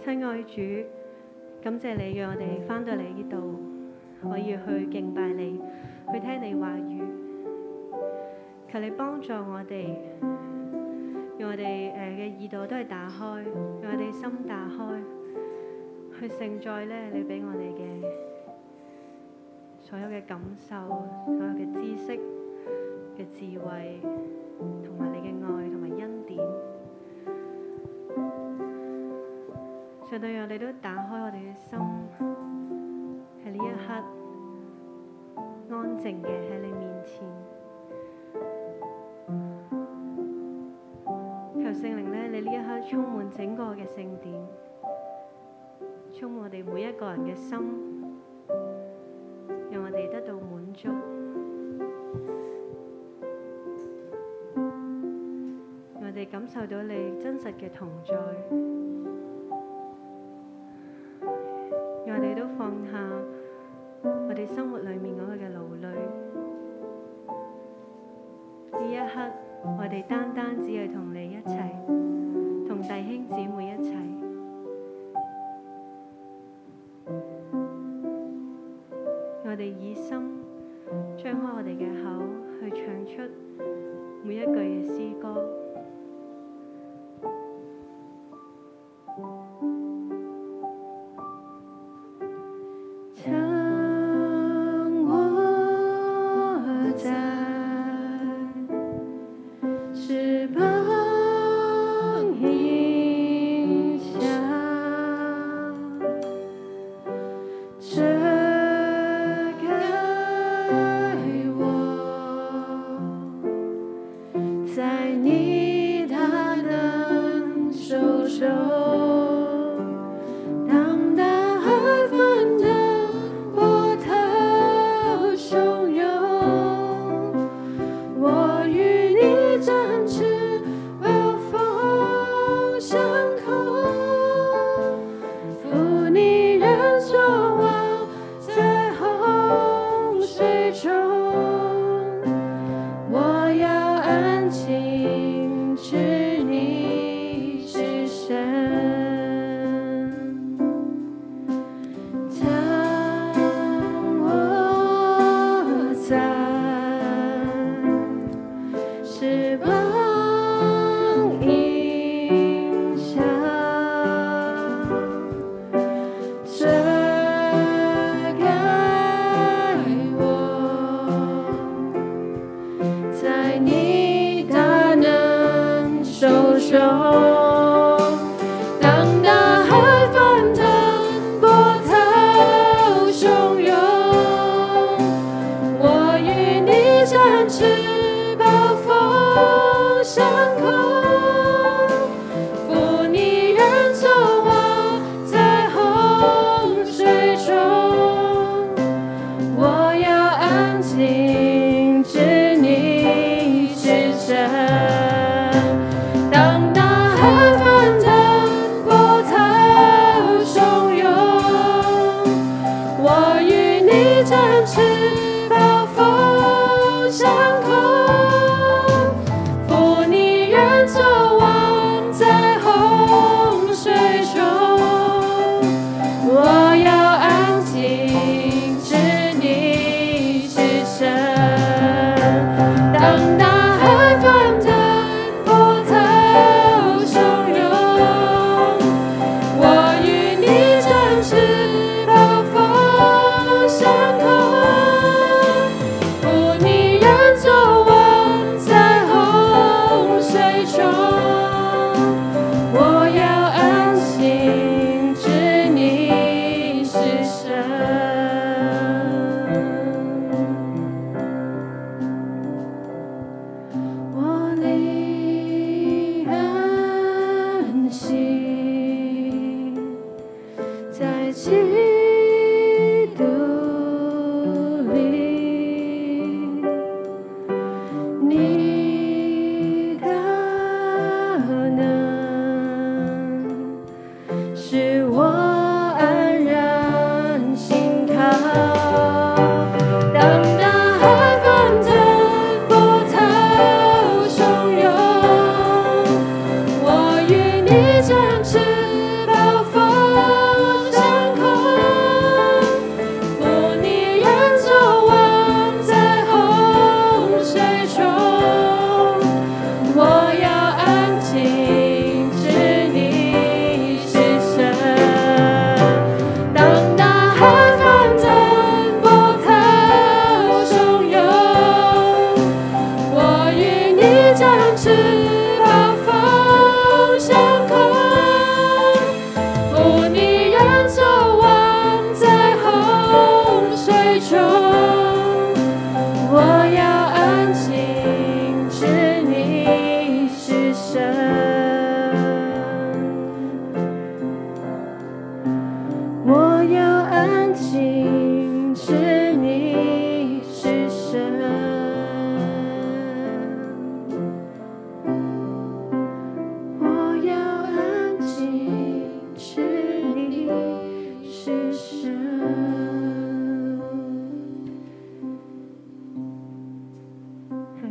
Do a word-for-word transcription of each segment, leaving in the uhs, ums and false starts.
親愛主，感謝你讓我哋返到嚟呢度，可以去敬拜你，去聽你話語。求你幫助我哋，讓我哋誒嘅耳朵都係打開，讓我哋心打開，去承載咧你俾我哋嘅所有嘅感受，所有嘅知識嘅智慧，同埋你嘅愛同埋恩典。上帝，讓你都打開我哋嘅心，喺呢一刻安靜嘅喺你面前。求聖靈咧，你呢一刻充滿整個嘅聖殿，充滿我哋每一個人嘅心，讓我哋得到滿足，讓我哋感受到你真實嘅同在。讓我哋都放下我哋生活裏面嗰個嘅勞累，呢一刻我哋單單只係同你一齊，同弟兄姊妹一齊。我哋以心張開我哋嘅口去唱出每一句嘅詩歌。 我与你展翅，暴风相控。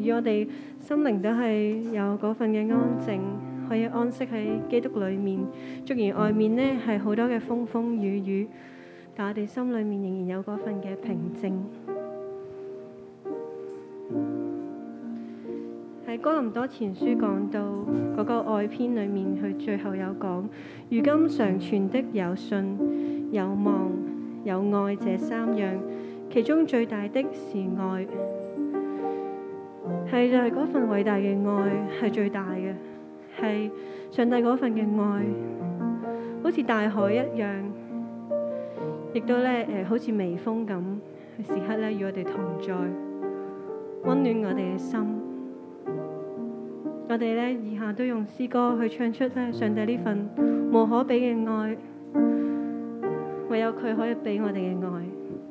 與我哋心靈都係有嗰份嘅安靜，可以安息喺基督裏面。縱然外面呢係好多嘅風風雨雨，但我哋心裏面仍然有嗰份嘅平靜。喺哥林多前書講到嗰個愛篇裏面，佢最後有講：如今常存的有信、有望、有愛這三樣，其中最大的是愛。係就係嗰份偉大嘅愛係最大嘅，係上帝嗰份嘅愛，好似大海一樣，亦都咧誒好似微風咁，時刻咧與我哋同在，溫暖我哋嘅心。我哋咧以下都用詩歌去唱出咧上帝呢份無可比嘅愛，唯有佢可以俾我哋嘅愛。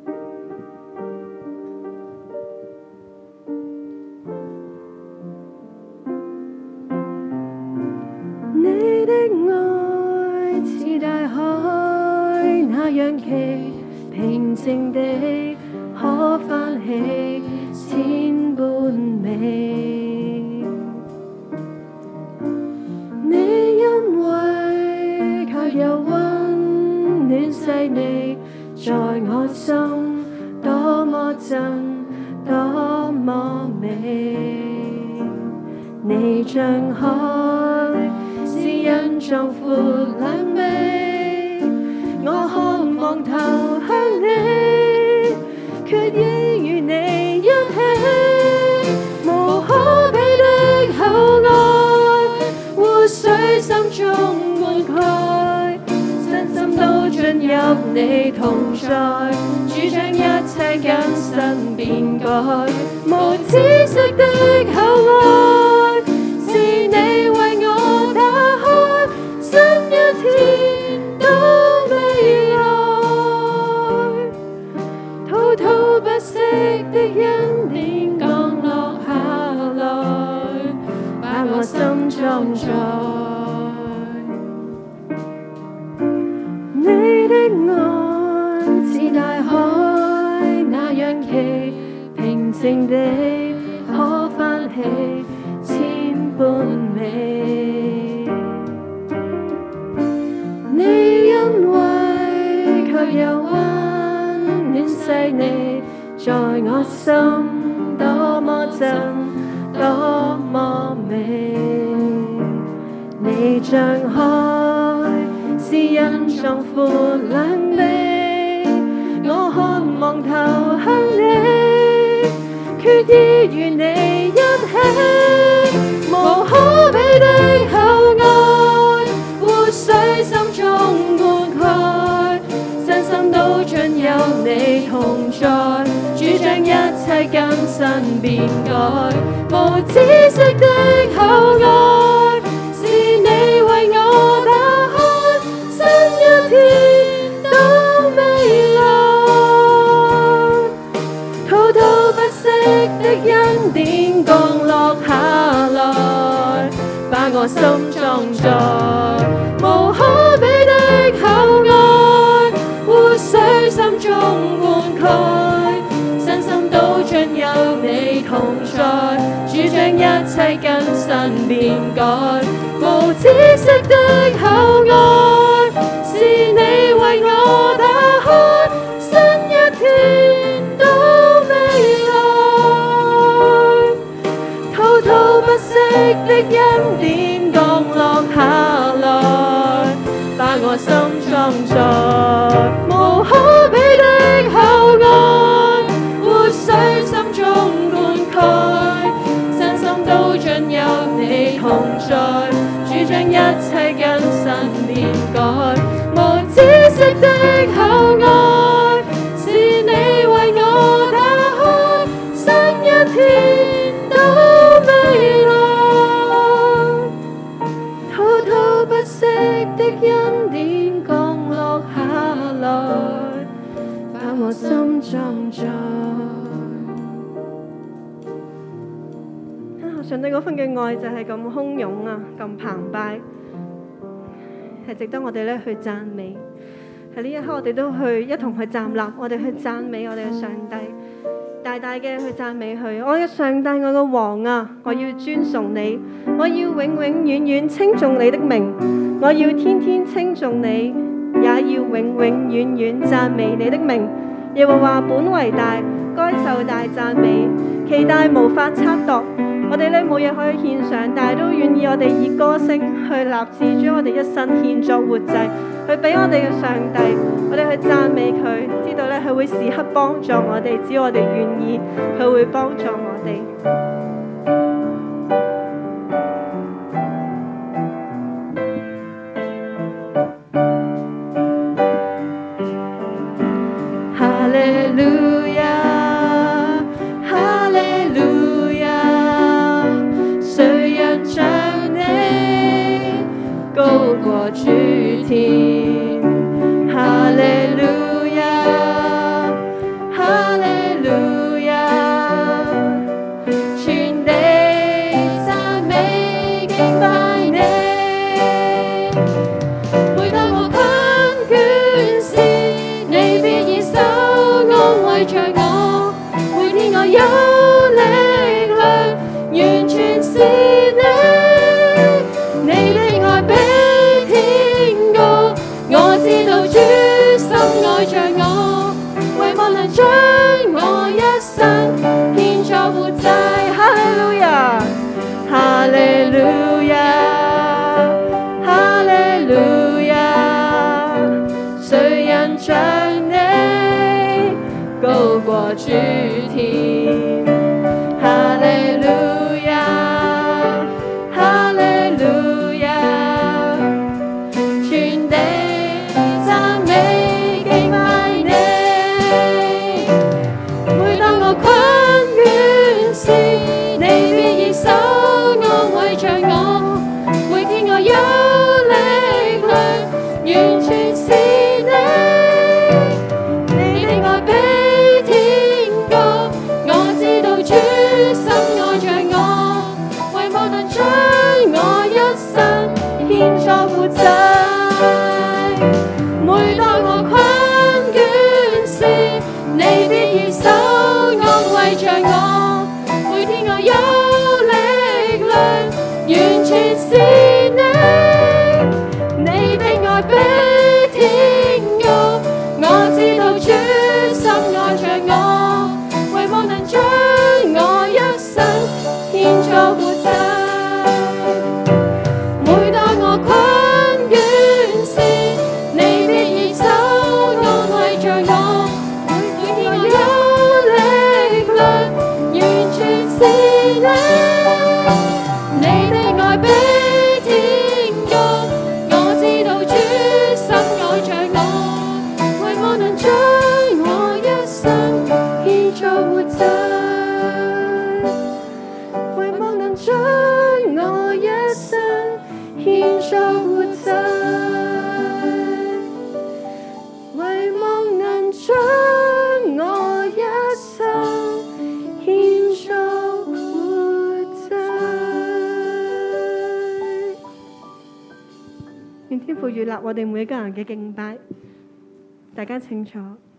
你的愛似大海那樣奇，平靜地可翻起千般美。你因為卻又溫暖細膩，在我心多麼真，多麼美。你像海，是人壯闊兩臂，我渴望投向你，決意與你一起，無可比的厚愛，活水心中灌溉，身心都進入你同在，主將一切更新變改，無止息的厚愛，是你為我打開新一天到未來，滔滔不息的恩典降落下來，把我心裝載。你的愛似大海那樣奇，平靜地可翻起千般美。你因為卻又溫暖細膩，在我心多麼真，多麼美。你像海，是人壯闊兩臂，我渴望投向你，決意與你一起，無可比的厚愛，活水心中灌溉，身心都進入你同在，主將一切更新變改，無止息的厚愛，是你為我打開新一天到未來，滔滔不息的恩典降落下來，把我心裝載，無可比的厚愛，活水心中灌溉，身心都進入你同在，主將一切更新變改，無止息的厚愛，是你為我打開新一天到未來，滔滔不息的恩典降落下來，把我心裝載，無可比的厚愛，活水心中灌溉，身心都進入你同在，主將一切更新變改，無止息的厚愛，是你為我打開新一天到未來，滔滔不息的恩典降落下來，把我心裝載。上帝嗰份嘅愛就係咁洶湧啊，咁澎湃，係值得我哋咧去讚美。喺呢一刻，我哋都去一同去站立，我哋去讚美我哋嘅上帝。但大大嘅去讚美佢。我嘅上帝，我嘅王啊，我要尊崇你，我要永永遠遠稱頌你的名，我要天天稱頌你，也要永永遠遠讚美你的名。耶和華本為大，該受大讚美，其大無法測度。我哋咧冇嘢可以獻上，但係都願意我哋以歌聲去立志，將我哋一生獻作活祭，去俾我哋嘅上帝，我哋去讚美佢，知道咧佢會時刻幫助我哋，只要我哋願意，佢會幫助我哋。哈利路亞，哈利路亞，誰人像你高過諸天？哈利路亞，哈利路亞，全地讚美敬拜你。每當我困倦時，你必以手安慰着我，每天我有力量，完全是你。你的愛比天高，我知道主深愛着我，為望能將我一生獻作活祭。哈利路亞，哈利路亞，哈利路亞，誰人像你高過諸天？哈利路亞，哈利路亞，全地讚美敬拜你。每當我困倦時，你必以手安慰着我，每天我有力量，完全是你。你的愛比天高，我知道主深愛着我，為望能將我一生獻作活祭。每當我困倦時，你必以手安慰着我，每天我有力量，完全是你。你的愛比天高，我知道主深愛着我，為望能將我一生獻作活祭。每當我困倦時，你必以手安慰着我，每天我有力量，完全是你。你的愛比天高，我知道主深愛着我，為望能將我一生獻作活祭，為望能將我一生獻作活祭，為望能將我一生獻作活祭。願天父悅納我哋每一個人嘅敬拜，大家請坐。